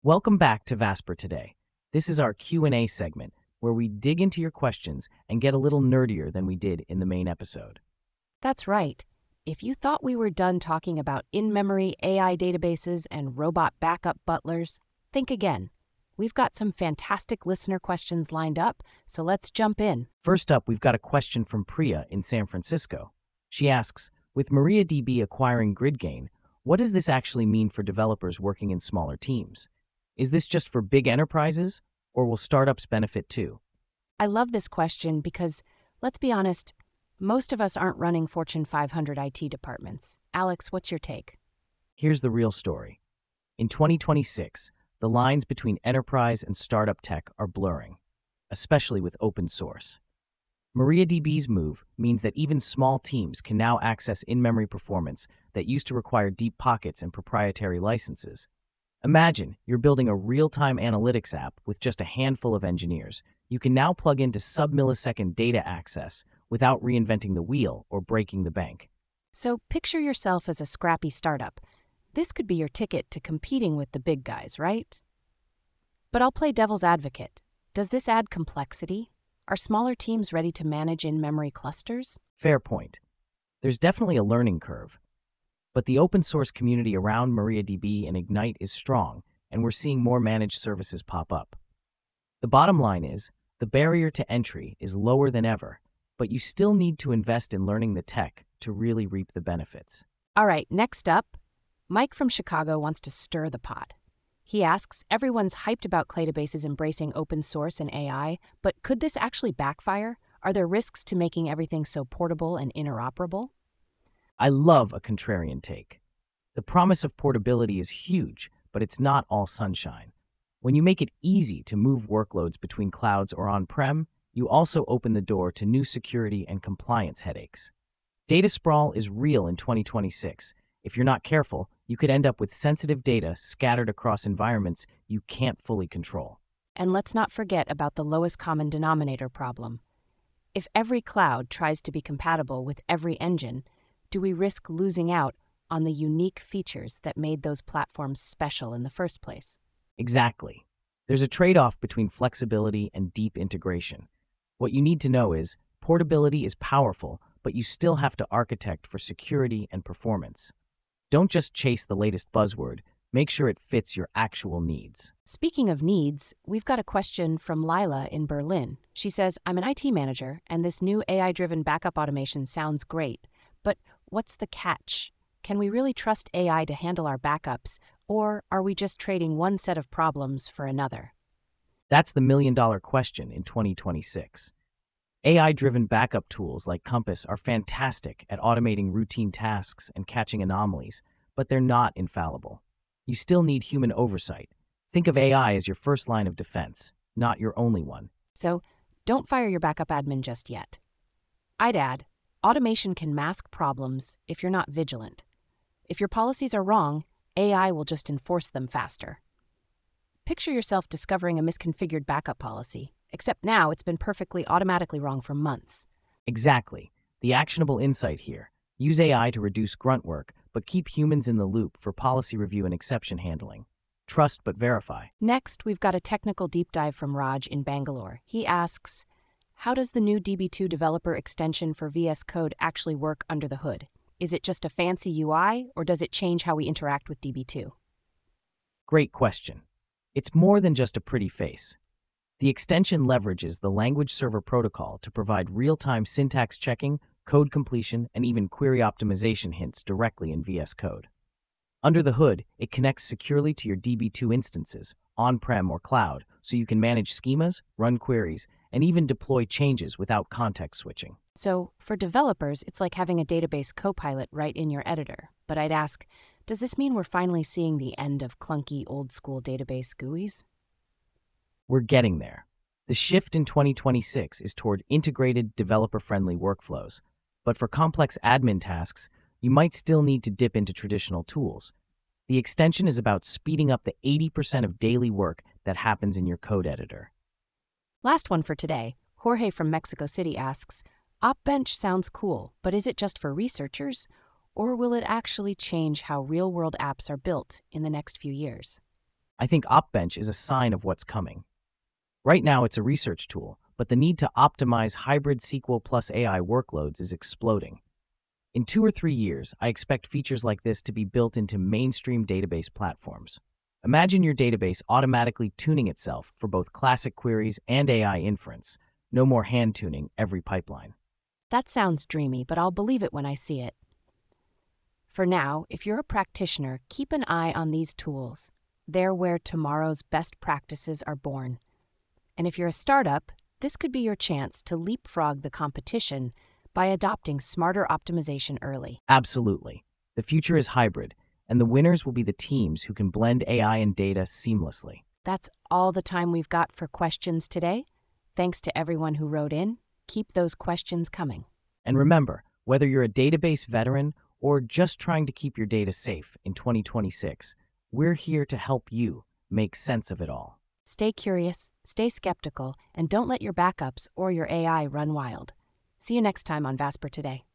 Welcome back to Vasper Today. This is our Q&A segment where we dig into your questions and get a little nerdier than we did in the main episode. That's right. If you thought we were done talking about in-memory AI databases and robot backup butlers, think again. We've got some fantastic listener questions lined up, so let's jump in. First up, we've got a question from Priya in San Francisco. She asks, with MariaDB acquiring GridGain, what does this actually mean for developers working in smaller teams? Is this just for big enterprises, or will startups benefit too? I love this question because, let's be honest, most of us aren't running Fortune 500 IT departments. Alex, what's your take? Here's the real story. In 2026, the lines between enterprise and startup tech are blurring, especially with open source. MariaDB's move means that even small teams can now access in-memory performance that used to require deep pockets and proprietary licenses. Imagine you're building a real-time analytics app with just a handful of engineers. You can now plug into sub-millisecond data access without reinventing the wheel or breaking the bank. So picture yourself as a scrappy startup. This could be your ticket to competing with the big guys, right? But I'll play devil's advocate. Does this add complexity? Are smaller teams ready to manage in-memory clusters? Fair point. There's definitely a learning curve. But the open source community around MariaDB and Ignite is strong, and we're seeing more managed services pop up. The bottom line is, the barrier to entry is lower than ever, but you still need to invest in learning the tech to really reap the benefits. All right, next up, Mike from Chicago wants to stir the pot. He asks, everyone's hyped about Claydabases embracing open source and AI, but could this actually backfire? Are there risks to making everything so portable and interoperable? I love a contrarian take. The promise of portability is huge, but it's not all sunshine. When you make it easy to move workloads between clouds or on-prem, you also open the door to new security and compliance headaches. Data sprawl is real in 2026. If you're not careful, you could end up with sensitive data scattered across environments you can't fully control. And let's not forget about the lowest common denominator problem. If every cloud tries to be compatible with every engine, do we risk losing out on the unique features that made those platforms special in the first place? Exactly. There's a trade-off between flexibility and deep integration. What you need to know is, portability is powerful, but you still have to architect for security and performance. Don't just chase the latest buzzword, make sure it fits your actual needs. Speaking of needs, we've got a question from Lila in Berlin. She says, I'm an IT manager, and this new AI-driven backup automation sounds great, but what's the catch? Can we really trust AI to handle our backups, or are we just trading one set of problems for another? That's the million-dollar question in 2026. AI-driven backup tools like Compass are fantastic at automating routine tasks and catching anomalies, but they're not infallible. You still need human oversight. Think of AI as your first line of defense, not your only one. So don't fire your backup admin just yet. I'd add, automation can mask problems if you're not vigilant. If your policies are wrong, AI will just enforce them faster. Picture yourself discovering a misconfigured backup policy, except now it's been perfectly automatically wrong for months. Exactly. The actionable insight here. Use AI to reduce grunt work, but keep humans in the loop for policy review and exception handling. Trust but verify. Next, we've got a technical deep dive from Raj in Bangalore. He asks, how does the new DB2 developer extension for VS Code actually work under the hood? Is it just a fancy UI, or does it change how we interact with DB2? Great question. It's more than just a pretty face. The extension leverages the language server protocol to provide real-time syntax checking, code completion, and even query optimization hints directly in VS Code. Under the hood, it connects securely to your DB2 instances, on-prem or cloud, so you can manage schemas, run queries, and even deploy changes without context switching. So, for developers, it's like having a database copilot right in your editor. But I'd ask, does this mean we're finally seeing the end of clunky, old-school database GUIs? We're getting there. The shift in 2026 is toward integrated, developer-friendly workflows. But for complex admin tasks, you might still need to dip into traditional tools. The extension is about speeding up the 80% of daily work that happens in your code editor. Last one for today. Jorge from Mexico City asks, OpBench sounds cool, but is it just for researchers? Or will it actually change how real-world apps are built in the next few years? I think OpBench is a sign of what's coming. Right now, it's a research tool, but the need to optimize hybrid SQL plus AI workloads is exploding. In 2 or 3 years, I expect features like this to be built into mainstream database platforms. Imagine your database automatically tuning itself for both classic queries and AI inference. No more hand-tuning every pipeline. That sounds dreamy, but I'll believe it when I see it. For now, if you're a practitioner, keep an eye on these tools. They're where tomorrow's best practices are born. And if you're a startup, this could be your chance to leapfrog the competition by adopting smarter optimization early. Absolutely. The future is hybrid, and the winners will be the teams who can blend AI and data seamlessly. That's all the time we've got for questions today. Thanks to everyone who wrote in. Keep those questions coming. And remember, whether you're a database veteran or just trying to keep your data safe in 2026, we're here to help you make sense of it all. Stay curious, stay skeptical, and don't let your backups or your AI run wild. See you next time on Vasper Today.